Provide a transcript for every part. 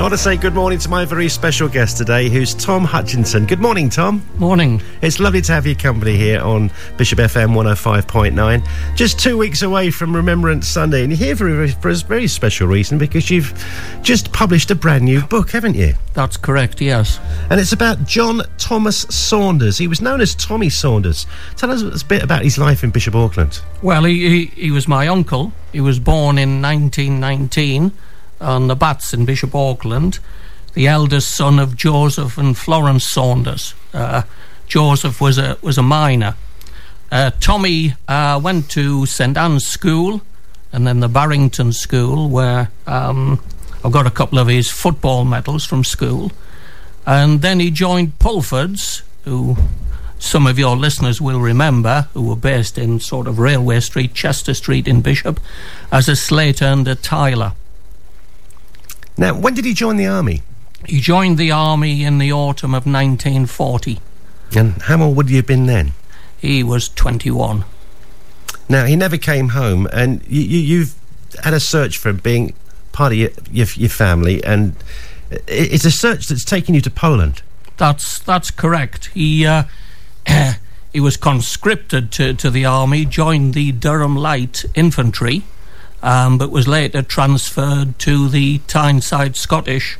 want to say good morning to my very special guest today, who's Tom Hutchinson. Good morning, Tom. Morning. It's lovely to have your company here on Bishop FM 105.9. Just 2 weeks away from Remembrance Sunday, and you're here for a very special reason, because you've just published a brand new book, haven't you? That's correct, yes. And it's about John Thomas Saunders. He was known as Tommy Saunders. Tell us a bit about his life in Bishop Auckland. Well, he was my uncle. He was born in 1919 on the Bats in Bishop Auckland, the eldest son of Joseph and Florence Saunders. Joseph was a miner. Tommy went to St Anne's School and then the Barrington School, where I've got a couple of his football medals from school. And then he joined Pulford's, who some of your listeners will remember, who were based in sort of Railway Street, Chester Street in Bishop, as a slater and a tiler. Now, when did he join the army? He joined the army in the autumn of 1940. And how old would you have been then? He was 21. Now, he never came home, and you've had a search for him being part of your family, and it's a search that's taken you to Poland. That's correct. He was conscripted to the army, joined the Durham Light Infantry, but was later transferred to the Tyneside Scottish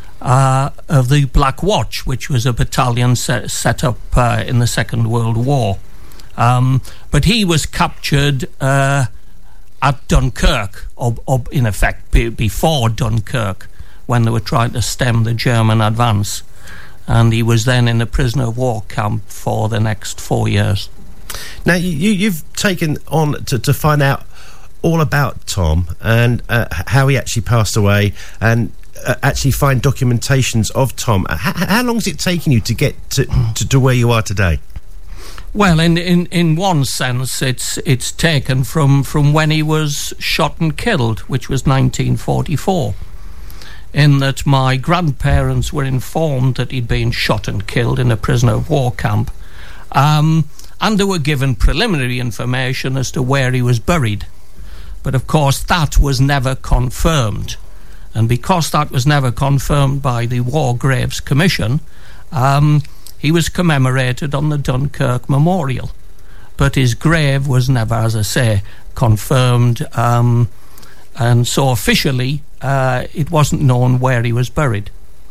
of the Black Watch, which was a battalion set up in the Second World War. But he was captured at Dunkirk, or in effect before Dunkirk, when they were trying to stem the German advance. And he was then in a prisoner of war camp for the next 4 years. Now, you've taken on to find out all about Tom and how he actually passed away, and actually find documentations of Tom. How long has it taken you to get to where you are today? Well, in one sense, it's taken from when he was shot and killed, which was 1944. In that my grandparents were informed that he'd been shot and killed in a prisoner of war camp, and they were given preliminary information as to where he was buried. But of course that was never confirmed, and because that was never confirmed by the War Graves Commission, he was commemorated on the Dunkirk Memorial, but his grave was never, as I say, confirmed, and so officially it wasn't known where he was buried.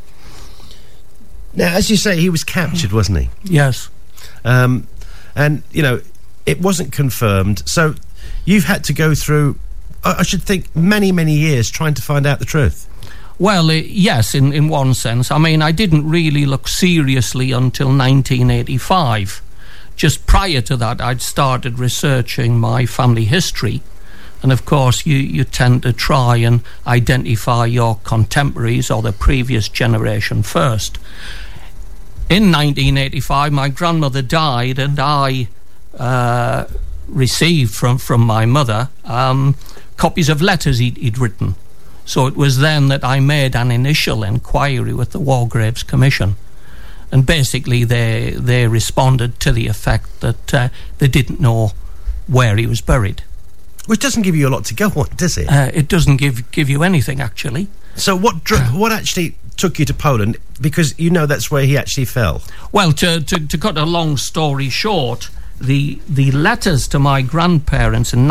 Now, as you say, he was captured, wasn't he? Yes. And, you know, it wasn't confirmed, so you've had to go through, I should think, many, many years trying to find out the truth. Well, yes, in one sense. I mean, I didn't really look seriously until 1985. Just prior to that, I'd started researching my family history. And of course, you tend to try and identify your contemporaries or the previous generation first. In 1985, my grandmother died, and I received from my mother copies of letters he'd written. So it was then that I made an initial inquiry with the War Graves Commission. And basically they responded to the effect that they didn't know where he was buried. Which doesn't give you a lot to go on, does it? It doesn't give you anything, actually. So what actually took you to Poland? Because you know that's where he actually fell. Well, to cut a long story short, the letters to my grandparents in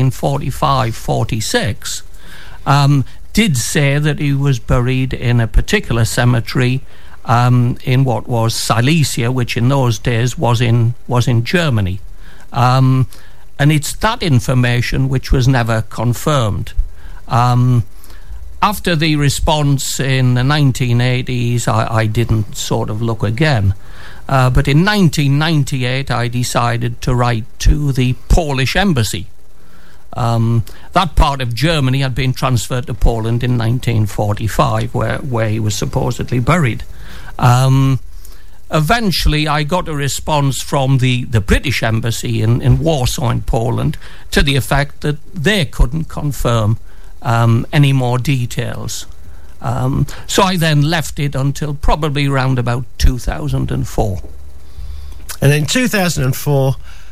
1945-46 did say that he was buried in a particular cemetery in what was Silesia, which in those days was in Germany. And it's that information which was never confirmed. After the response in the 1980s, I didn't sort of look again. But in 1998, I decided to write to the Polish embassy. That part of Germany had been transferred to Poland in 1945, where he was supposedly buried. Eventually, I got a response from the British embassy in Warsaw in Poland to the effect that they couldn't confirm any more details. So I then left it until probably around about 2004. And in 2004,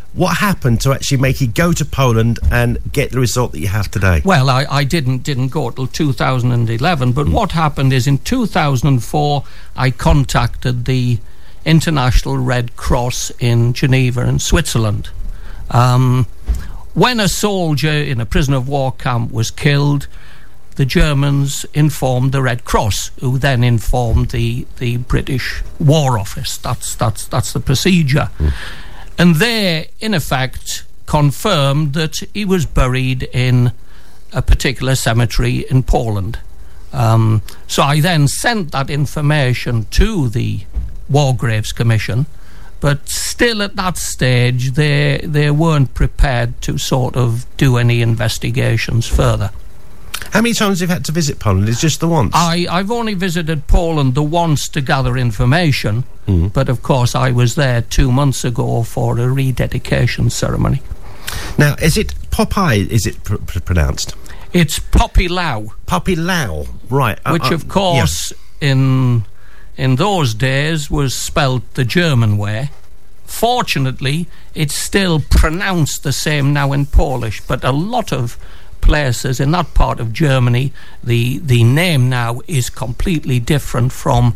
what happened to actually make you go to Poland and get the result that you have today? Well, I didn't go till 2011, but what happened is in 2004 I contacted the International Red Cross in Geneva in Switzerland. When a soldier in a prisoner of war camp was killed, the Germans informed the Red Cross, who then informed the British War Office. That's the procedure. And they, in effect, confirmed that he was buried in a particular cemetery in Poland. So I then sent that information to the War Graves Commission, but still at that stage they weren't prepared to sort of do any investigations further. How many times have you had to visit Poland? It's just the once? I've only visited Poland the once to gather information, but of course I was there 2 months ago for a rededication ceremony. Now, is it Popeye, is it pronounced? It's Popilau. Popilau, right. Which, of course, in those days was spelt the German way. Fortunately, it's still pronounced the same now in Polish, but a lot of places in that part of Germany, the name now is completely different from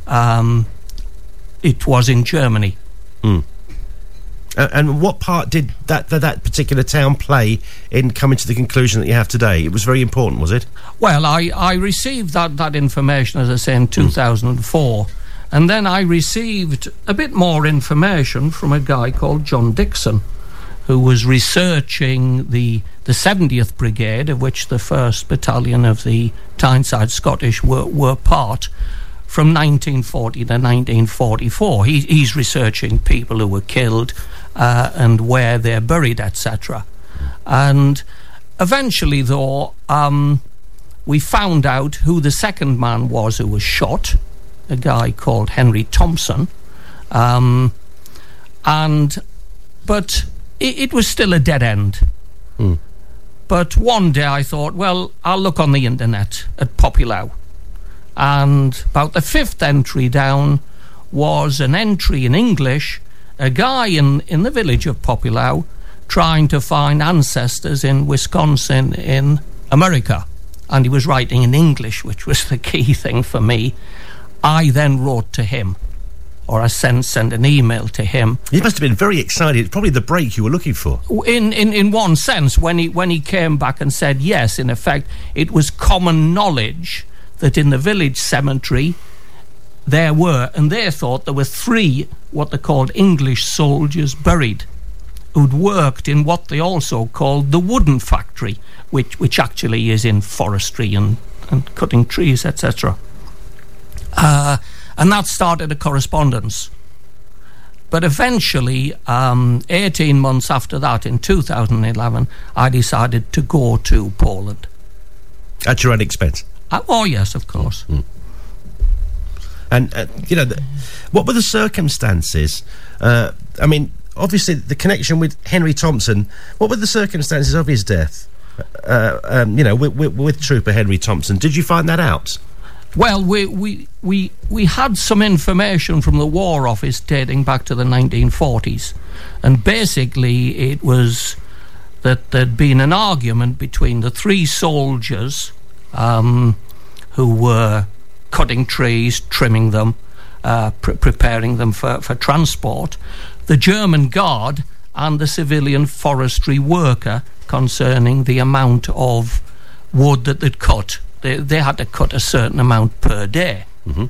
it was in Germany. And what part did that particular town play in coming to the conclusion that you have today? It was very important, was it? Well, I received that information, as I say, in 2004, and then I received a bit more information from a guy called John Dixon, who was researching the 70th Brigade, of which the 1st Battalion of the Tyneside Scottish were part, from 1940 to 1944. He's researching people who were killed and where they're buried, etc. And eventually, though, we found out who the second man was who was shot, a guy called Henry Thompson. But it was still a dead end. But one day I thought, well, I'll look on the internet at Popilau. And about the 5th entry down was an entry in English, a guy in the village of Popilau trying to find ancestors in Wisconsin in America. And he was writing in English, which was the key thing for me. I then wrote to him, or I sent an email to him. You must have been very excited. It's probably the break you were looking for. In one sense, when he came back and said yes, in effect, it was common knowledge that in the village cemetery there were, and they thought there were 3 what they called English soldiers buried, who'd worked in what they also called the wooden factory, which actually is in forestry and cutting trees, etc. And that started a correspondence. But eventually, 18 months after that, in 2011, I decided to go to Poland. At your own expense? Oh, yes, of course. And, what were the circumstances? I mean, obviously, the connection with Henry Thompson, what were the circumstances of his death? With Trooper Henry Thompson. Did you find that out? Well, we had some information from the War Office dating back to the 1940s, and basically it was that there'd been an argument between the 3 soldiers who were cutting trees, trimming them, preparing them for transport, the German guard and the civilian forestry worker, concerning the amount of wood that they'd cut. They had to cut a certain amount per day.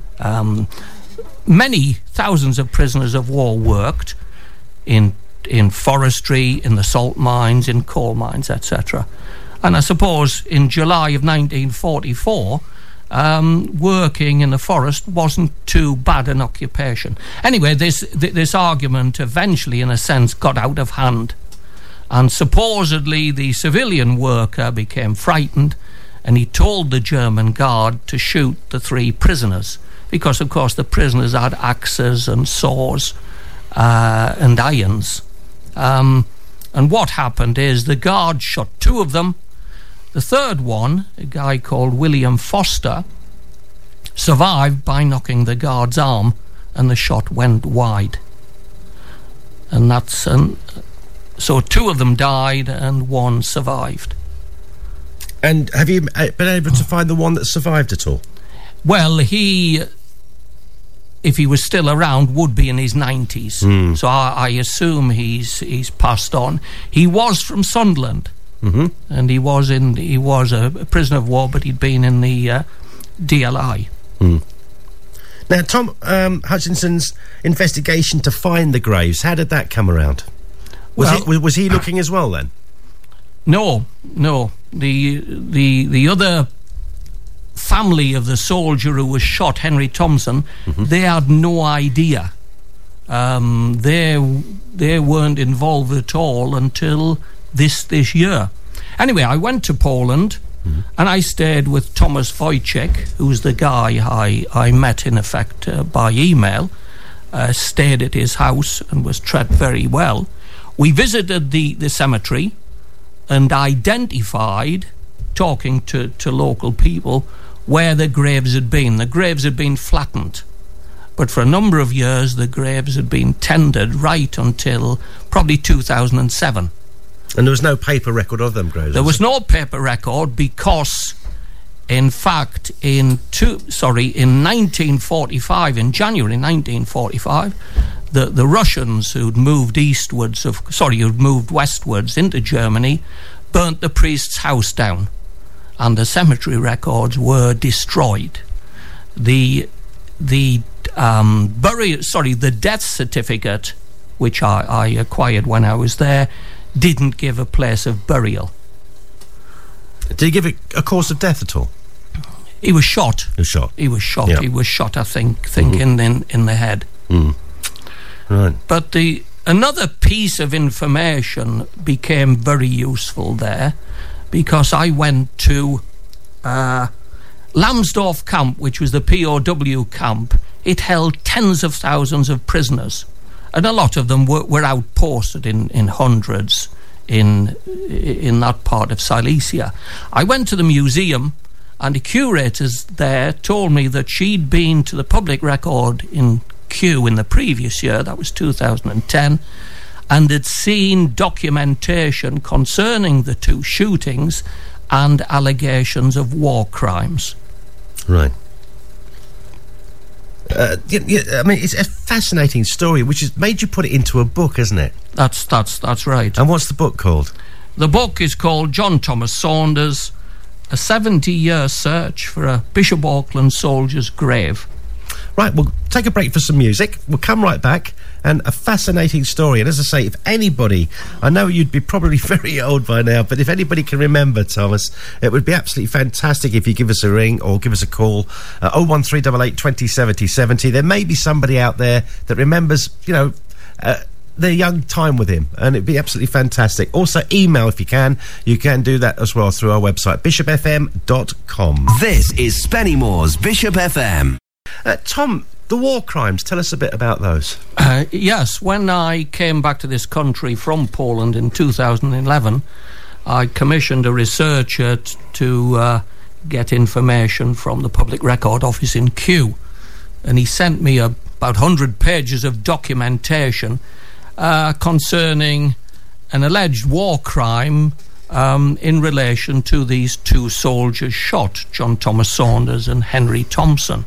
Many thousands of prisoners of war worked in forestry, in the salt mines, in coal mines, etc. And I suppose in July of 1944, working in the forest wasn't too bad an occupation. Anyway, this argument eventually, in a sense, got out of hand. And supposedly the civilian worker became frightened, and he told the German guard to shoot the 3 prisoners, because, of course, the prisoners had axes and saws and irons. And what happened is the guard shot 2 of them. The third one, a guy called William Foster, survived by knocking the guard's arm, and the shot went wide. And that's So 2 of them died and 1 survived. And have you been able to find the one that survived at all? Well, he, if he was still around, would be in his 90s. So I assume he's passed on. He was from Sunderland, and he was a prisoner of war, but he'd been in the DLI. Now, Tom Hutchinson's investigation to find the graves, how did that come around? Was he looking as well then? No. The other family of the soldier who was shot, Henry Thompson, they had no idea. They weren't involved at all until this year. Anyway, I went to Poland, and I stayed with Thomas Wojciech, who's the guy I met in effect by email. Stayed at his house and was treated very well. We visited the cemetery and identified, talking to local people, where the graves had been. The graves had been flattened, but for a number of years the graves had been tended right until probably 2007. And there was no paper record of them graves? There was no paper record because, in fact, in 1945, in January 1945, the Russians who'd moved westwards into Germany burnt the priest's house down, and the cemetery records were destroyed. The death certificate, which I acquired when I was there, didn't give a place of burial. Did he give a cause of death at all? He was shot. He was shot. Yeah. He was shot, I think in the head. Right. But another piece of information became very useful there, because I went to Lambsdorff camp, which was the POW camp. It held tens of thousands of prisoners, and a lot of them were outposted in hundreds in that part of Silesia. I went to the museum, and the curators there told me that she'd been to the public record in Kew in the previous year, that was 2010, and had seen documentation concerning the 2 shootings and allegations of war crimes. Right. I mean, it's a fascinating story, which has made you put it into a book, hasn't it? That's right. And what's the book called? The book is called John Thomas Saunders, a 70-year search for a Bishop Auckland soldier's grave. Right, we'll take a break for some music. We'll come right back, and a fascinating story. And as I say, if anybody, I know you'd be probably very old by now, but if anybody can remember, Thomas, it would be absolutely fantastic if you give us a ring or give us a call, 01388 20 70 70. There may be somebody out there that remembers, their young time with him, and it'd be absolutely fantastic. Also, email if you can. You can do that as well through our website, bishopfm.com. This is Spennymoor's Bishop FM. Tom, the war crimes, tell us a bit about those. Yes, when I came back to this country from Poland in 2011, I commissioned a researcher to get information from the Public Record Office in Kew, and he sent me about 100 pages of documentation concerning an alleged war crime in relation to these 2 soldiers shot, John Thomas Saunders and Henry Thompson.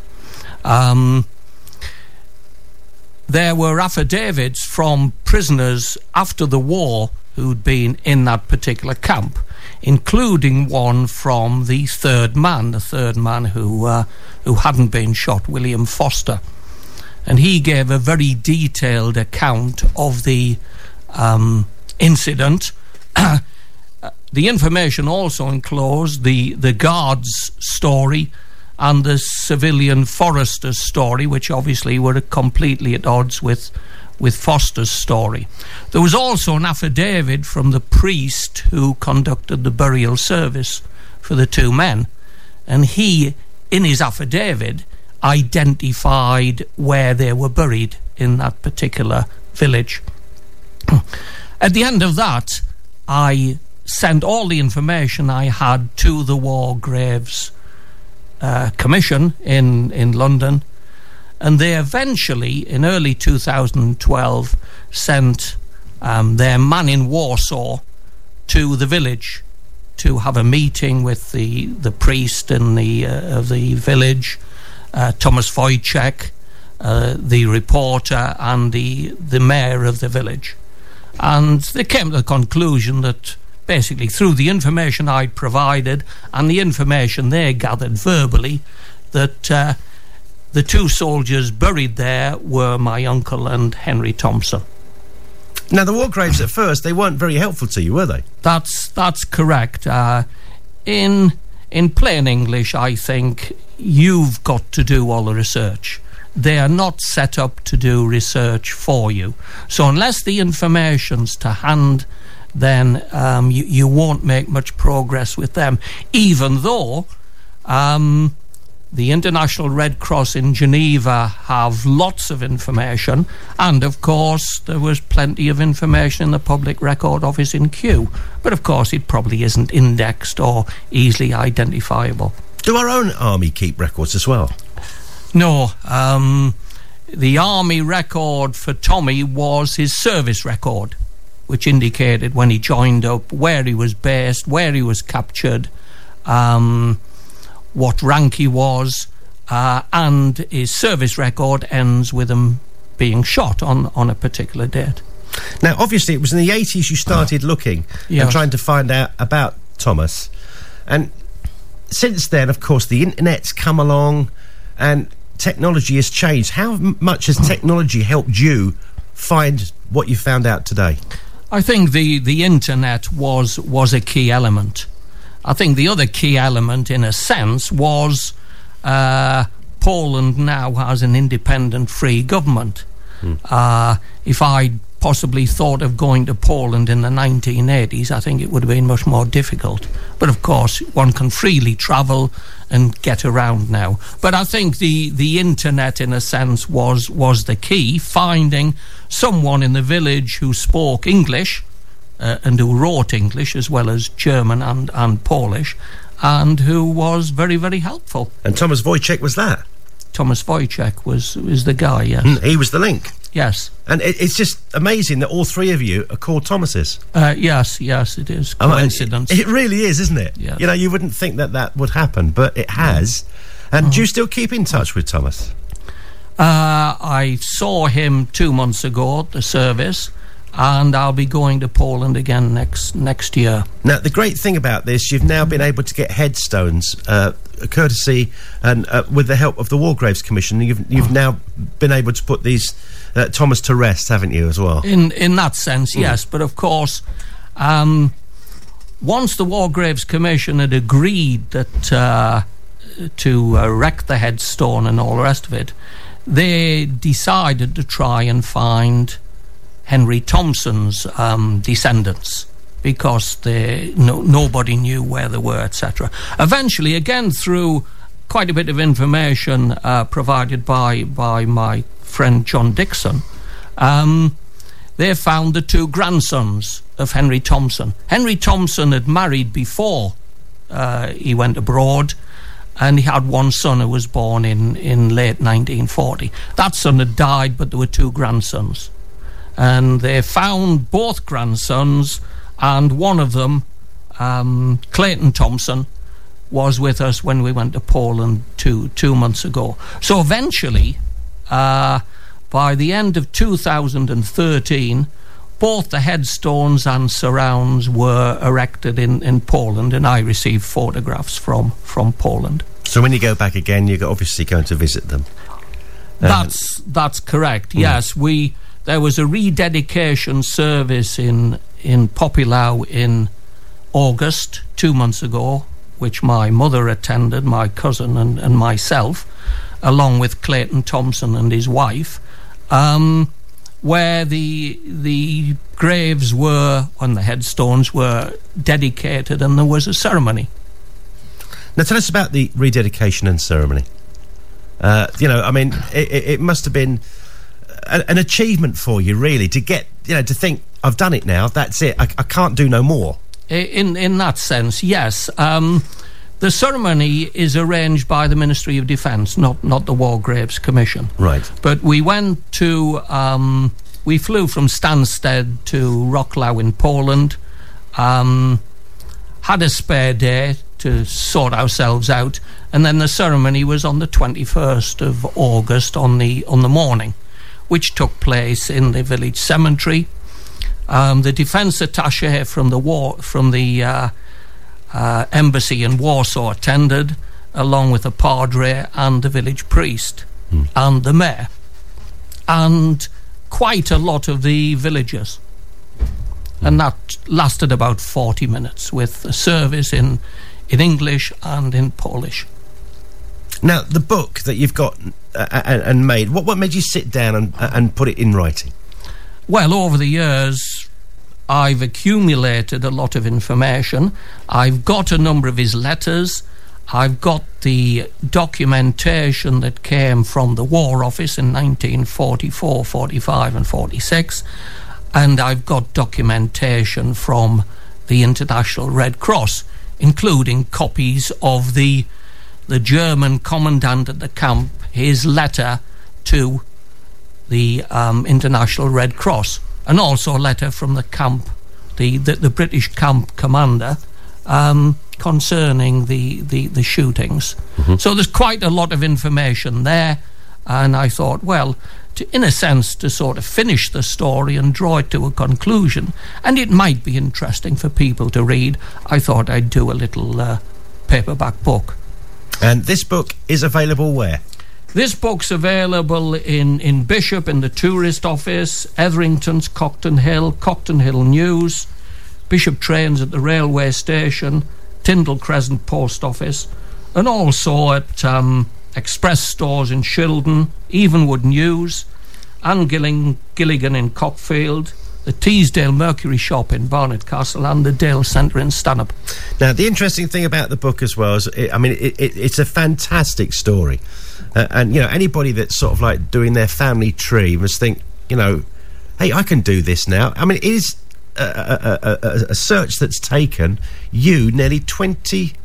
There were affidavits from prisoners after the war who'd been in that particular camp, including one from the third man who hadn't been shot, William Foster. And he gave a very detailed account of the incident. The information also enclosed the guard's story and the civilian forester's story, which obviously were completely at odds with Foster's story. There was also an affidavit from the priest who conducted the burial service for the 2 men, and he, in his affidavit, identified where they were buried in that particular village. At the end of that, I sent all the information I had to the War Graves Commission in London, and they eventually, in early 2012, sent their man in Warsaw to the village to have a meeting with the priest in of the village, Thomas Wojciech, the reporter, and the mayor of the village. And they came to the conclusion that basically through the information I'd provided and the information they gathered verbally, that the two soldiers buried there were my uncle and Henry Thompson. Now, the war graves at first, they weren't very helpful to you, were they? That's correct. In plain English, I think you've got to do all the research. They are not set up to do research for you. So unless the information's to hand, then you won't make much progress with them, even though the International Red Cross in Geneva have lots of information, and of course there was plenty of information in the Public Record Office in Kew, but of course it probably isn't indexed or easily identifiable. Do our own army keep records as well? No. The army record for Tommy was his service record, which indicated when he joined up, where he was based, where he was captured, what rank he was, and his service record ends with him being shot on a particular date. Now, obviously, it was in the 80s you started looking and trying to find out about Thomas. And since then, of course, the internet's come along and technology has changed. How much has technology helped you find what you found out today? I think the internet was a key element. I think the other key element, in a sense, was Poland now has an independent, free government. If I'd possibly thought of going to Poland in the 1980s, I think it would have been much more difficult. But of course, one can freely travel and get around now. But I think the internet, in a sense, was the key. Finding someone in the village who spoke English and who wrote English as well as German and Polish, and who was very, very helpful. And Thomas Wojciech was that? Thomas Wojciech was the guy, yes. He was the link? Yes. And it's just amazing that all three of you are called Thomases. Yes, it is. Coincidence. It really is, isn't it? Yeah. You know, you wouldn't think that would happen, but it has. And do you still keep in touch with Thomas? I saw him 2 months ago at the service, and I'll be going to Poland again next year. Now, the great thing about this, you've now been able to get headstones, courtesy and with the help of the War Graves Commission. You've now been able to put these Thomas to rest, haven't you, as well? In that sense, yes. But of course, once the War Graves Commission had agreed that to erect the headstone and all the rest of it, they decided to try and find Henry Thompson's descendants, because nobody knew where they were, etc. Eventually, again through quite a bit of information provided by my friend John Dixon, they found the two grandsons of Henry Thompson. Henry Thompson had married before he went abroad, and he had one son who was born in late 1940. That son had died, but there were two grandsons. And they found both grandsons, and one of them, Clayton Thompson, was with us when we went to Poland 2 months ago. So eventually, by the end of 2013, both the headstones and surrounds were erected in Poland, and I received photographs from Poland. So when you go back again, you're obviously going to visit them. That's correct. Yes, there was a rededication service in Popillau in August 2 months ago, which my mother attended, my cousin and myself, along with Clayton Thompson and his wife, where the graves were, and the headstones were dedicated, and there was a ceremony. Now tell us about the rededication and ceremony. It must have been an achievement for you, really, to get, to think, I've done it now, that's it, I can't do no more. In that sense, yes. The ceremony is arranged by the Ministry of Defence, not the War Graves Commission. Right. But we went to we flew from Stansted to Wrocław in Poland, had a spare day to sort ourselves out, and then the ceremony was on the 21st of August on the morning, which took place in the village cemetery. The defence attaché from the embassy in Warsaw attended, along with the padre and the village priest and the mayor, and quite a lot of the villagers. And that lasted about 40 minutes, with a service in English and in Polish. Now, the book that you've got and made, what made you sit down and put it in writing? Well, over the years, I've accumulated a lot of information. I've got a number of his letters. I've got the documentation that came from the War Office in 1944, 45 and 46. And I've got documentation from the International Red Cross, including copies of the German commandant at the camp, his letter to the International Red Cross, and also a letter from the camp, the British camp commander, concerning the shootings. So there's quite a lot of information there, and I thought, well, in a sense, to sort of finish the story and draw it to a conclusion, and it might be interesting for people to read, I thought I'd do a little paperback book. And this book is available where? This book's available in Bishop, in the tourist office, Etherington's, Cockton Hill News, Bishop Trains at the railway station, Tyndall Crescent Post Office, and also at Express Stores in Shildon, Evenwood News, Anne Gilligan in Cockfield, the Teesdale Mercury Shop in Barnet Castle, and the Dale Centre in Stanhope. Now, the interesting thing about the book as well is, it's a fantastic story. And, you know, anybody that's sort of like doing their family tree must think, you know, hey, I can do this now. I mean, it is a search that's taken you nearly 28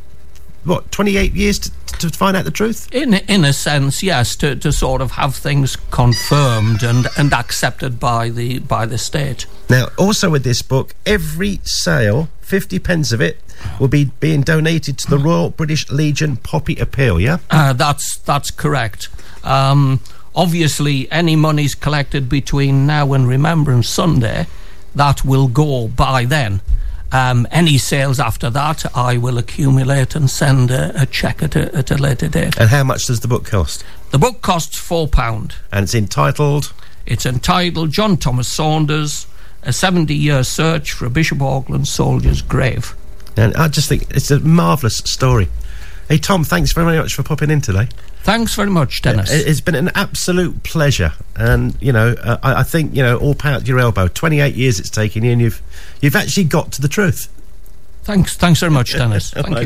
years to find out the truth? In a sense, yes, to sort of have things confirmed and accepted by the state. Now, also with this book, every sale, 50 pence of it, will be being donated to the Royal British Legion Poppy Appeal, yeah? That's correct. Obviously, any monies collected between now and Remembrance Sunday, that will go by then. Any sales after that, I will accumulate and send a cheque at a later date. And how much does the book cost? The book costs £4. And it's entitled? It's entitled John Thomas Saunders, A 70-Year Search for a Bishop Auckland Soldier's Grave. And I just think it's a marvellous story. Hey, Tom, thanks very much for popping in today. Thanks very much, Dennis. It's been an absolute pleasure. And, you know, I think, you know, all power to your elbow. 28 years it's taken you, and you've actually got to the truth. Thanks very much, Dennis. Thank you.